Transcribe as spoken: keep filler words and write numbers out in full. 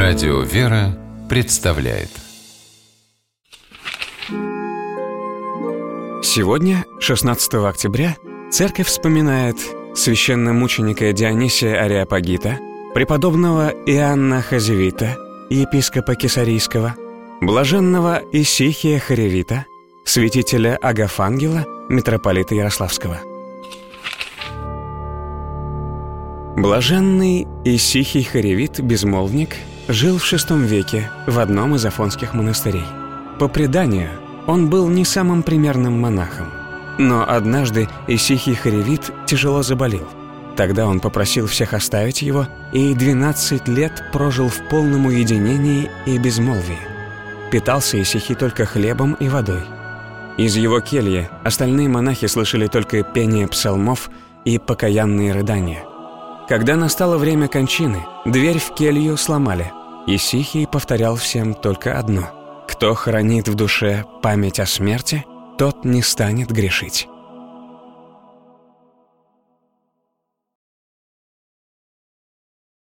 Радио «Вера» представляет. Сегодня, шестнадцатого октября, церковь вспоминает священномученика Дионисия Ареопагита, преподобного Иоанна Хазевита, епископа Кесарийского, блаженного Исихия Хоревита, святителя Агафангела, митрополита Ярославского. Блаженный Исихий Хоревит, безмолвник, жил в шестом веке в одном из афонских монастырей. По преданию, он был не самым примерным монахом. Но однажды Исихий Хоревит тяжело заболел. Тогда он попросил всех оставить его и двенадцать лет прожил в полном уединении и безмолвии. Питался Исихий только хлебом и водой. Из его кельи остальные монахи слышали только пение псалмов и покаянные рыдания. Когда настало время кончины, дверь в келью сломали. Исихий повторял всем только одно: «Кто хранит в душе память о смерти, тот не станет грешить».